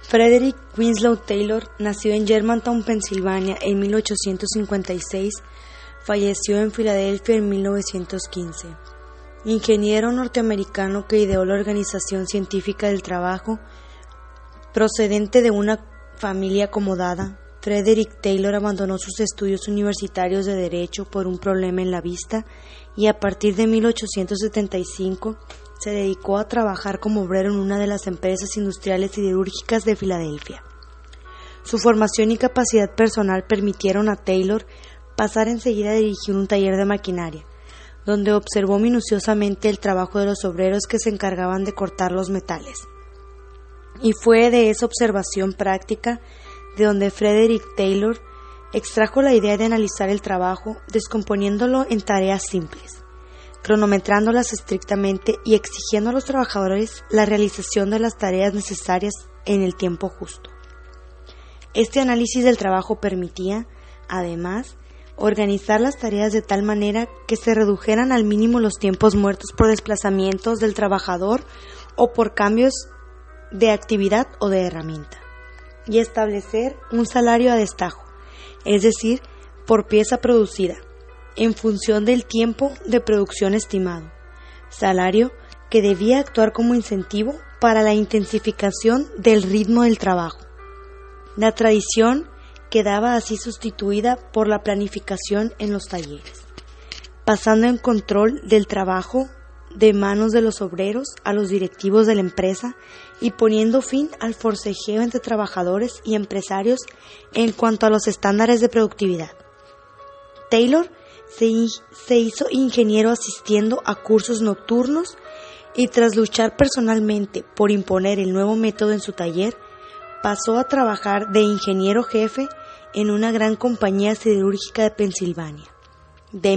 Frederick Winslow Taylor nació en Germantown, Pensilvania, en 1856, falleció en Filadelfia en 1915. Ingeniero norteamericano que ideó la Organización Científica del Trabajo, procedente de una familia acomodada, Frederick Taylor abandonó sus estudios universitarios de Derecho por un problema en la vista y a partir de 1875 se dedicó a trabajar como obrero en una de las empresas industriales siderúrgicas de Filadelfia. Su formación y capacidad personal permitieron a Taylor pasar enseguida a dirigir un taller de maquinaria, donde observó minuciosamente el trabajo de los obreros que se encargaban de cortar los metales. Y fue de esa observación práctica de donde Frederick Taylor extrajo la idea de analizar el trabajo, descomponiéndolo en tareas simples, cronometrándolas estrictamente y exigiendo a los trabajadores la realización de las tareas necesarias en el tiempo justo. Este análisis del trabajo permitía, además, organizar las tareas de tal manera que se redujeran al mínimo los tiempos muertos por desplazamientos del trabajador o por cambios de actividad o de herramienta, y establecer un salario a destajo, es decir, por pieza producida, en función del tiempo de producción estimado, salario que debía actuar como incentivo para la intensificación del ritmo del trabajo. La tradición quedaba así sustituida por la planificación en los talleres, pasando en control del trabajo de manos de los obreros a los directivos de la empresa y poniendo fin al forcejeo entre trabajadores y empresarios en cuanto a los estándares de productividad. Taylor se hizo ingeniero asistiendo a cursos nocturnos y tras luchar personalmente por imponer el nuevo método en su taller, pasó a trabajar de ingeniero jefe en una gran compañía siderúrgica de Pensilvania, de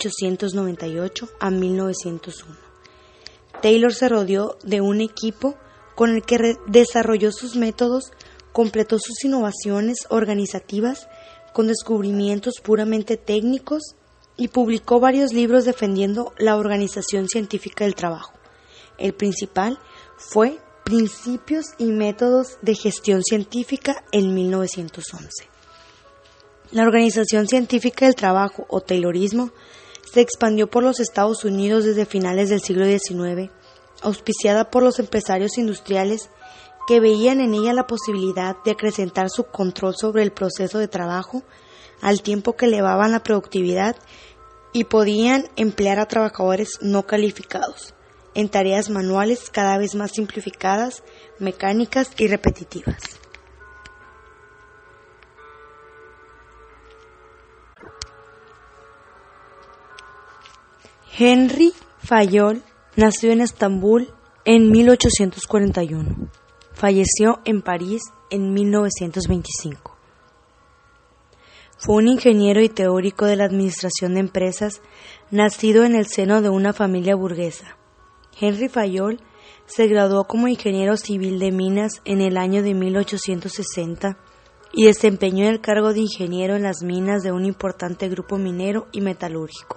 1898 a 1901. Taylor se rodeó de un equipo con el que desarrolló sus métodos, completó sus innovaciones organizativas con descubrimientos puramente técnicos y publicó varios libros defendiendo la organización científica del trabajo. El principal fue Principios y métodos de gestión científica en 1911. La organización científica del trabajo o Taylorismo se expandió por los Estados Unidos desde finales del siglo XIX, auspiciada por los empresarios industriales que veían en ella la posibilidad de acrecentar su control sobre el proceso de trabajo al tiempo que elevaban la productividad y podían emplear a trabajadores no calificados en tareas manuales cada vez más simplificadas, mecánicas y repetitivas. Henry Fayol nació en Estambul en 1841. Falleció en París en 1925. Fue un ingeniero y teórico de la administración de empresas, nacido en el seno de una familia burguesa. Henry Fayol se graduó como ingeniero civil de minas en el año de 1860 y desempeñó el cargo de ingeniero en las minas de un importante grupo minero y metalúrgico.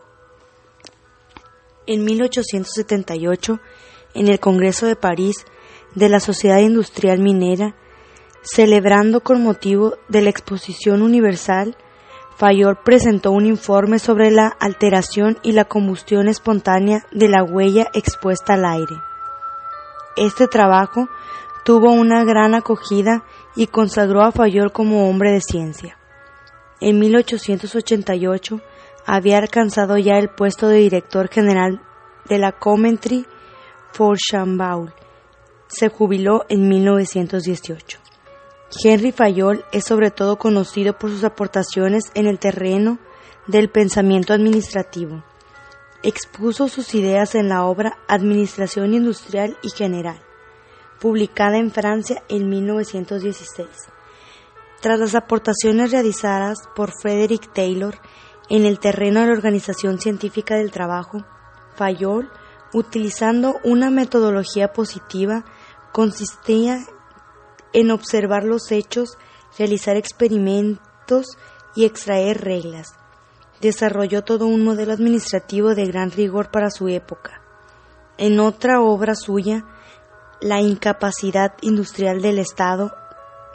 En 1878, en el Congreso de París de la Sociedad Industrial Minera, celebrando con motivo de la Exposición Universal, Fayol presentó un informe sobre la alteración y la combustión espontánea de la huella expuesta al aire. Este trabajo tuvo una gran acogida y consagró a Fayol como hombre de ciencia. En 1888 había alcanzado ya el puesto de director general de la Coventry Fourchambault. Se jubiló en 1918. Henry Fayol es sobre todo conocido por sus aportaciones en el terreno del pensamiento administrativo. Expuso sus ideas en la obra Administración Industrial y General, publicada en Francia en 1916. Tras las aportaciones realizadas por Frederick Taylor en el terreno de la organización científica del trabajo, Fayol, utilizando una metodología positiva, consistía en observar los hechos, realizar experimentos y extraer reglas. Desarrolló todo un modelo administrativo de gran rigor para su época. En otra obra suya, La incapacidad industrial del Estado,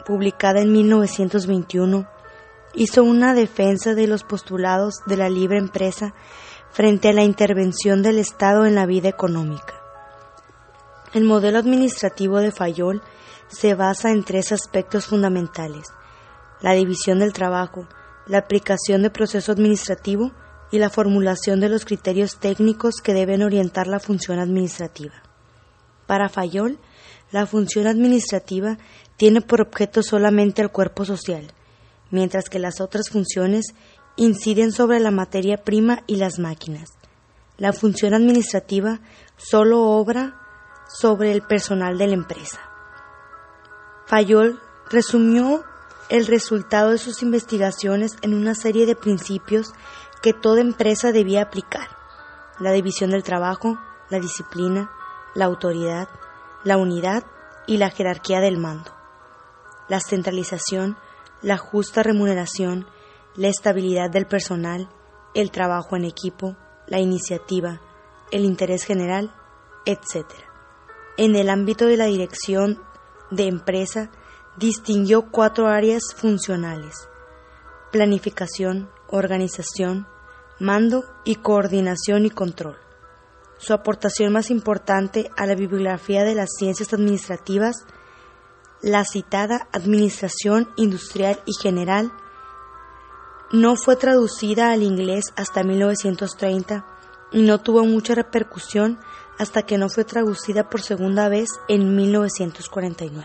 publicada en 1921, hizo una defensa de los postulados de la libre empresa frente a la intervención del Estado en la vida económica. El modelo administrativo de Fayol se basa en tres aspectos fundamentales: la división del trabajo, la aplicación de proceso administrativo y la formulación de los criterios técnicos que deben orientar la función administrativa. Para Fayol, la función administrativa tiene por objeto solamente al cuerpo social, mientras que las otras funciones inciden sobre la materia prima y las máquinas. La función administrativa solo obra sobre el personal de la empresa. Fayol resumió el resultado de sus investigaciones en una serie de principios que toda empresa debía aplicar: la división del trabajo, la disciplina, la autoridad, la unidad y la jerarquía del mando, la centralización, la justa remuneración, la estabilidad del personal, el trabajo en equipo, la iniciativa, el interés general, etc. En el ámbito de la dirección de empresa, distinguió 4 áreas funcionales: planificación, organización, mando y coordinación y control. Su aportación más importante a la bibliografía de las ciencias administrativas, la citada Administración Industrial y General, no fue traducida al inglés hasta 1930 y no tuvo mucha repercusión hasta que no fue traducida por segunda vez en 1949.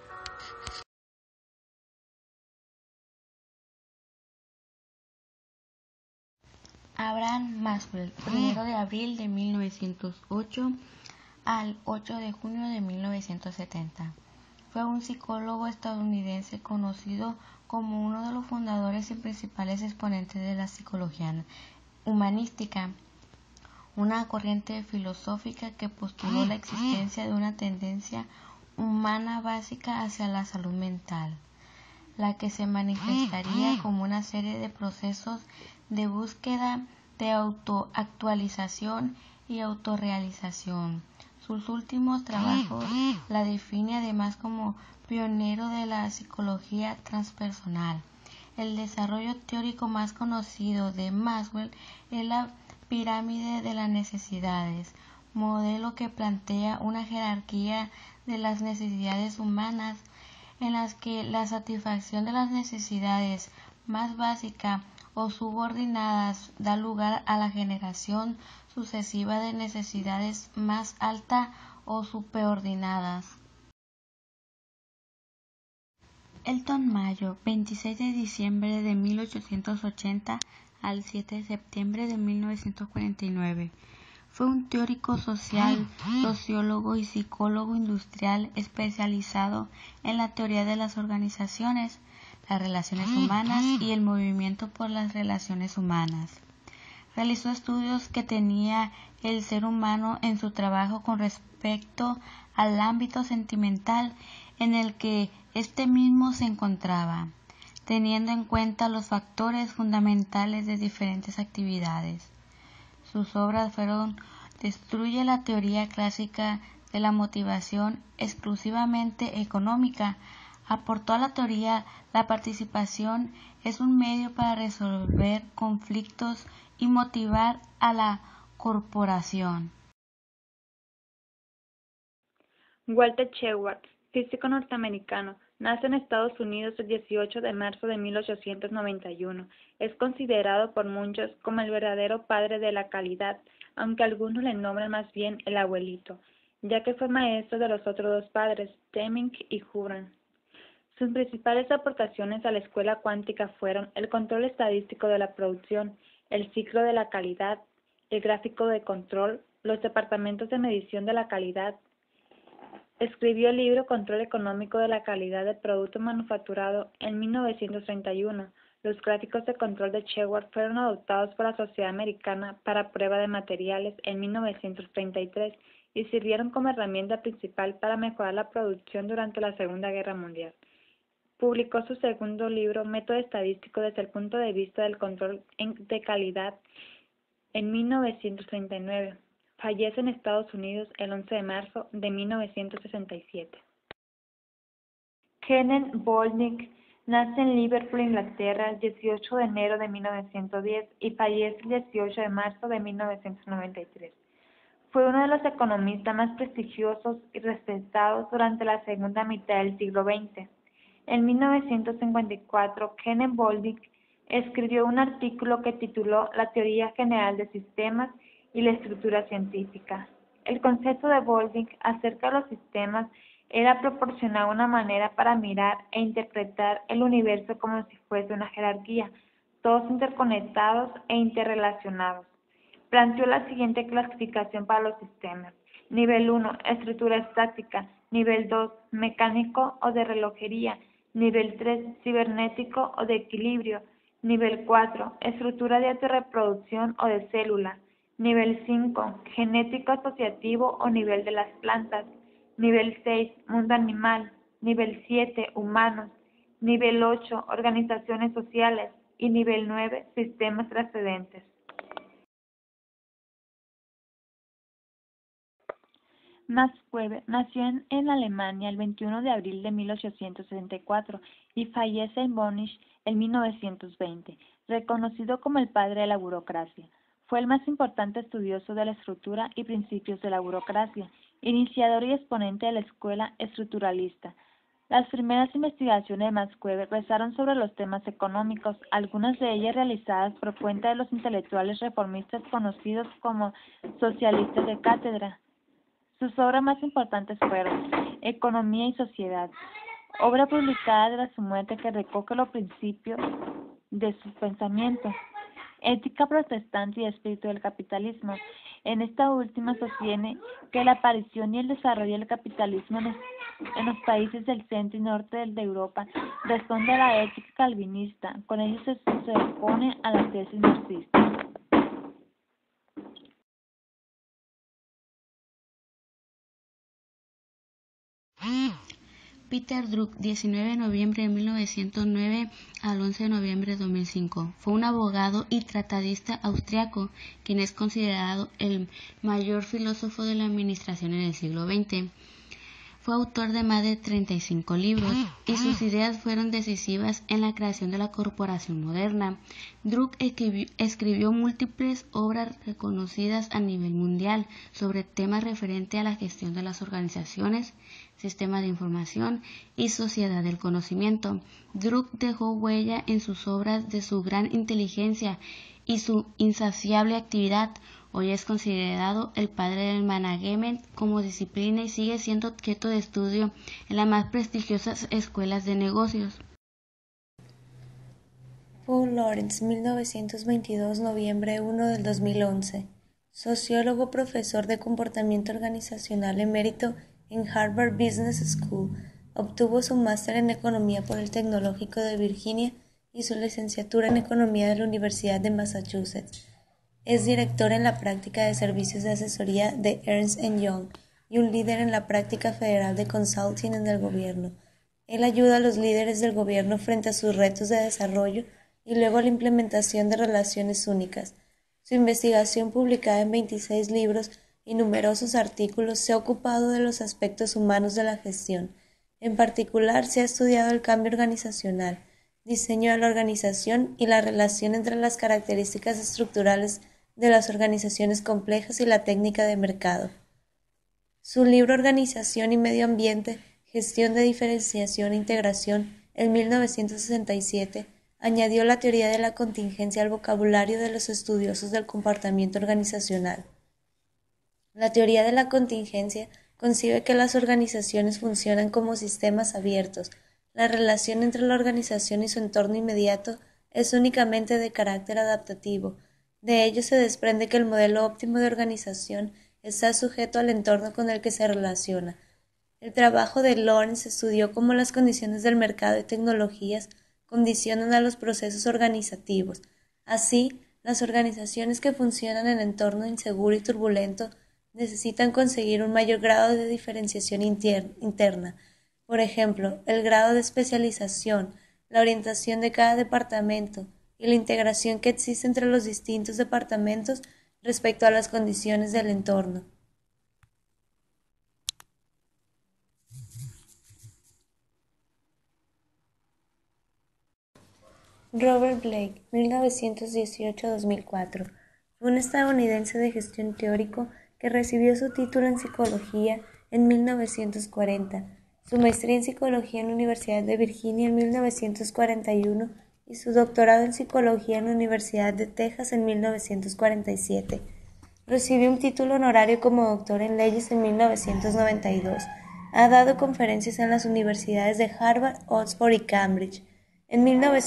Abraham Maxwell, 1 de abril de 1908 al 8 de junio de 1970. Fue un psicólogo estadounidense conocido como uno de los fundadores y principales exponentes de la psicología humanística, una corriente filosófica que postuló la existencia de una tendencia humana básica hacia la salud mental, la que se manifestaría como una serie de procesos de búsqueda de autoactualización y autorrealización. Sus últimos trabajos la define además como pionero de la psicología transpersonal. El desarrollo teórico más conocido de Maxwell es la pirámide de las necesidades, modelo que plantea una jerarquía de las necesidades humanas en las que la satisfacción de las necesidades más básicas o subordinadas da lugar a la generación sucesiva de necesidades más altas o superordinadas. Elton Mayo, 26 de diciembre de 1880 al 7 de septiembre de 1949. Fue un teórico social, sociólogo y psicólogo industrial especializado en la teoría de las organizaciones, las relaciones humanas y el movimiento por las relaciones humanas. Realizó estudios que tenía el ser humano en su trabajo con respecto al ámbito sentimental en el que éste mismo se encontraba, teniendo en cuenta los factores fundamentales de diferentes actividades. Sus obras fueron Destruye la teoría clásica de la motivación exclusivamente económica. Aportó a la teoría la participación es un medio para resolver conflictos y motivar a la corporación. Walter Shewhart, físico norteamericano, nace en Estados Unidos el 18 de marzo de 1891. Es considerado por muchos como el verdadero padre de la calidad, aunque algunos le nombran más bien el abuelito, ya que fue maestro de los otros dos padres, Deming y Hurran. Sus principales aportaciones a la escuela cuántica fueron el control estadístico de la producción, el ciclo de la calidad, el gráfico de control, los departamentos de medición de la calidad. Escribió el libro Control económico de la calidad del producto manufacturado en 1931. Los gráficos de control de Shewhart fueron adoptados por la Sociedad Americana para Prueba de Materiales en 1933 y sirvieron como herramienta principal para mejorar la producción durante la Segunda Guerra Mundial. Publicó su segundo libro, Método Estadístico desde el punto de vista del control de calidad, en 1939. Fallece en Estados Unidos el 11 de marzo de 1967. Kenneth Bolnick nace en Liverpool, Inglaterra, el 18 de enero de 1910 y fallece el 18 de marzo de 1993. Fue uno de los economistas más prestigiosos y respetados durante la segunda mitad del siglo XX. En 1954, Kenneth Bolnick escribió un artículo que tituló La teoría general de sistemas y la estructura científica. El concepto de Bolnick acerca de los sistemas era proporcionar una manera para mirar e interpretar el universo como si fuese una jerarquía, todos interconectados e interrelacionados. Planteó la siguiente clasificación para los sistemas. Nivel 1, estructura estática. Nivel 2, mecánico o de relojería. Nivel 3, cibernético o de equilibrio. Nivel 4, estructura de autorreproducción o de célula. Nivel 5, genético asociativo o nivel de las plantas. Nivel 6, mundo animal. Nivel 7, humanos. Nivel 8, organizaciones sociales. Y nivel 9, sistemas trascendentes. Max Weber nació en Alemania el 21 de abril de 1864 y fallece en Bonn en 1920, reconocido como el padre de la burocracia. Fue el más importante estudioso de la estructura y principios de la burocracia, iniciador y exponente de la escuela estructuralista. Las primeras investigaciones de Max Weber versaron sobre los temas económicos, algunas de ellas realizadas por cuenta de los intelectuales reformistas conocidos como socialistas de cátedra. Sus obras más importantes fueron Economía y Sociedad, obra publicada tras su muerte que recoge los principios de sus pensamientos, Ética protestante y Espíritu del capitalismo. En esta última sostiene que la aparición y el desarrollo del capitalismo en los países del centro y norte de Europa responde a la ética calvinista, con ello se opone a la tesis marxista. Peter Drucker, 19 de noviembre de 1909 al 11 de noviembre de 2005, fue un abogado y tratadista austriaco, quien es considerado el mayor filósofo de la administración en el siglo XX. Fue autor de más de 35 libros y sus ideas fueron decisivas en la creación de la corporación moderna. Drucker escribió múltiples obras reconocidas a nivel mundial sobre temas referentes a la gestión de las organizaciones, sistemas de información y sociedad del conocimiento. Drucker dejó huella en sus obras de su gran inteligencia y su insaciable actividad. Hoy es considerado el padre del management como disciplina y sigue siendo objeto de estudio en las más prestigiosas escuelas de negocios. Paul Lawrence, 1922, noviembre 1 del 2011. Sociólogo, profesor de comportamiento organizacional emérito en Harvard Business School. Obtuvo su máster en Economía por el Tecnológico de Virginia y su licenciatura en Economía de la Universidad de Massachusetts. Es director en la práctica de servicios de asesoría de Ernst Young y un líder en la práctica federal de consulting en el gobierno. Él ayuda a los líderes del gobierno frente a sus retos de desarrollo y luego a la implementación de relaciones únicas. Su investigación, publicada en 26 libros y numerosos artículos, se ha ocupado de los aspectos humanos de la gestión. En particular, se ha estudiado el cambio organizacional, diseño de la organización y la relación entre las características estructurales de las organizaciones complejas y la técnica de mercado. Su libro Organización y Medio Ambiente, Gestión de Diferenciación e Integración, en 1967, añadió la teoría de la contingencia al vocabulario de los estudiosos del comportamiento organizacional. La teoría de la contingencia concibe que las organizaciones funcionan como sistemas abiertos. La relación entre la organización y su entorno inmediato es únicamente de carácter adaptativo. De ello se desprende que el modelo óptimo de organización está sujeto al entorno con el que se relaciona. El trabajo de Lawrence estudió cómo las condiciones del mercado y tecnologías condicionan a los procesos organizativos. Así, las organizaciones que funcionan en entorno inseguro y turbulento necesitan conseguir un mayor grado de diferenciación interna. Por ejemplo, el grado de especialización, la orientación de cada departamento y la integración que existe entre los distintos departamentos respecto a las condiciones del entorno. Robert Blake, 1918-2004, fue un estadounidense de gestión teórico que recibió su título en psicología en 1940, su maestría en psicología en la Universidad de Virginia en 1941 y su doctorado en psicología en la Universidad de Texas en 1947. Recibió un título honorario como doctor en leyes en 1992. Ha dado conferencias en las universidades de Harvard, Oxford y Cambridge. En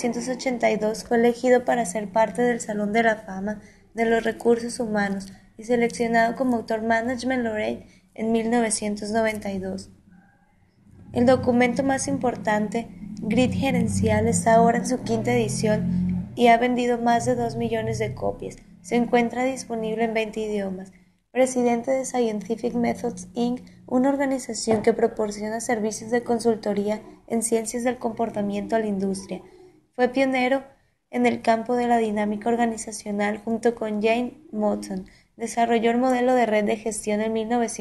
1982 fue elegido para ser parte del Salón de la Fama de los Recursos Humanos y seleccionado como autor Management Laureate en 1992. El documento más importante, Grid Gerencial, está ahora en su quinta edición y ha vendido más de 2 millones de copias. Se encuentra disponible en 20 idiomas. Presidente de Scientific Methods Inc., una organización que proporciona servicios de consultoría en ciencias del comportamiento a la industria. Fue pionero en el campo de la dinámica organizacional junto con Jane Motton. Desarrolló el modelo de red de gestión en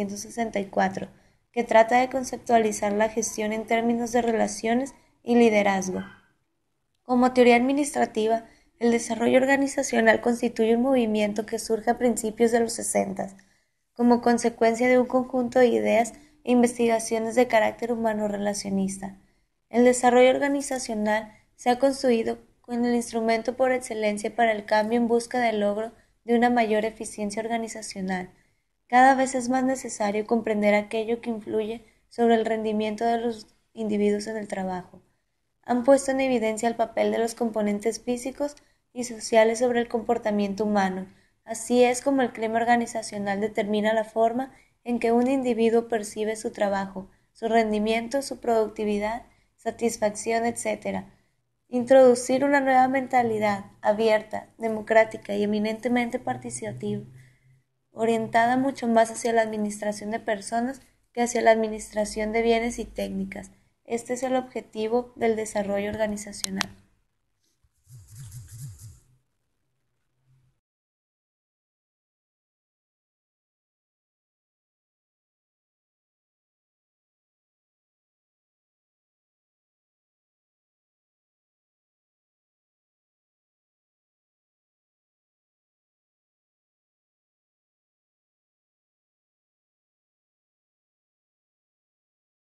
1964, que trata de conceptualizar la gestión en términos de relaciones y liderazgo. Como teoría administrativa, el desarrollo organizacional constituye un movimiento que surge a principios de los 60, como consecuencia de un conjunto de ideas e investigaciones de carácter humano-relacionista. El desarrollo organizacional se ha construido con el instrumento por excelencia para el cambio en busca del logro de una mayor eficiencia organizacional. Cada vez es más necesario comprender aquello que influye sobre el rendimiento de los individuos en el trabajo. Han puesto en evidencia el papel de los componentes físicos y sociales sobre el comportamiento humano. Así es como el clima organizacional determina la forma en que un individuo percibe su trabajo, su rendimiento, su productividad, satisfacción, etc. Introducir una nueva mentalidad abierta, democrática y eminentemente participativa, orientada mucho más hacia la administración de personas que hacia la administración de bienes y técnicas. Este es el objetivo del desarrollo organizacional.